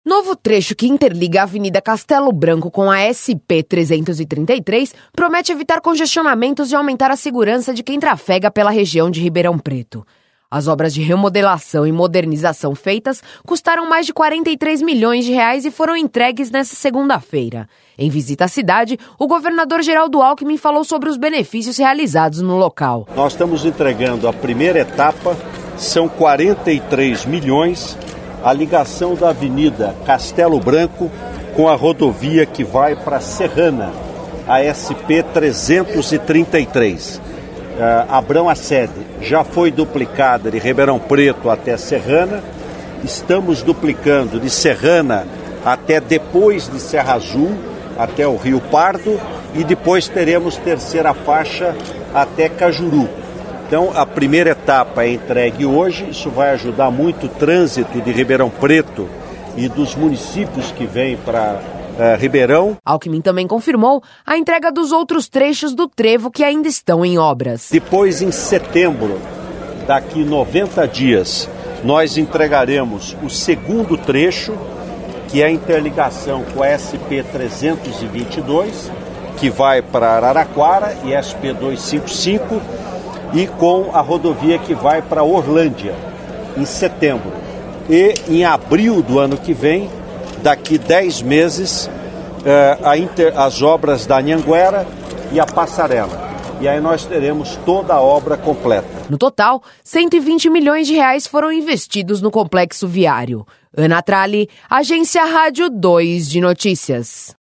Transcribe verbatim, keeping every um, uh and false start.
Novo trecho que interliga a Avenida Castelo Branco com a S P trezentos e trinta e três promete evitar congestionamentos e aumentar a segurança de quem trafega pela região de Ribeirão Preto. As obras de remodelação e modernização feitas custaram mais de quarenta e três milhões de reais e foram entregues nesta segunda-feira. Em visita à cidade, o governador Geraldo Alckmin falou sobre os benefícios realizados no local. Nós estamos entregando a primeira etapa, são quarenta e três milhões, a ligação da Avenida Castelo Branco com a rodovia que vai para Serrana, a S P trezentos e trinta e três. Uh, Abrão a sede já foi duplicada de Ribeirão Preto até Serrana, estamos duplicando de Serrana até depois de Serra Azul, até o Rio Pardo, e depois teremos terceira faixa até Cajuru. Então a primeira etapa é entregue hoje, isso vai ajudar muito o trânsito de Ribeirão Preto e dos municípios que vêm para Uh, Ribeirão. Alckmin também confirmou a entrega dos outros trechos do trevo que ainda estão em obras. Depois, em setembro, daqui noventa dias, nós entregaremos o segundo trecho, que é a interligação com a S P trezentos e vinte e dois, que vai para Araraquara, e S P duzentos e cinquenta e cinco, e com a rodovia que vai para Orlândia, em setembro. E em abril do ano que vem, daqui dez meses, eh, a inter, as obras da Anhanguera e a Passarela. E aí nós teremos toda a obra completa. No total, cento e vinte milhões de reais foram investidos no complexo viário. Ana Tralli, Agência Rádio dois de Notícias.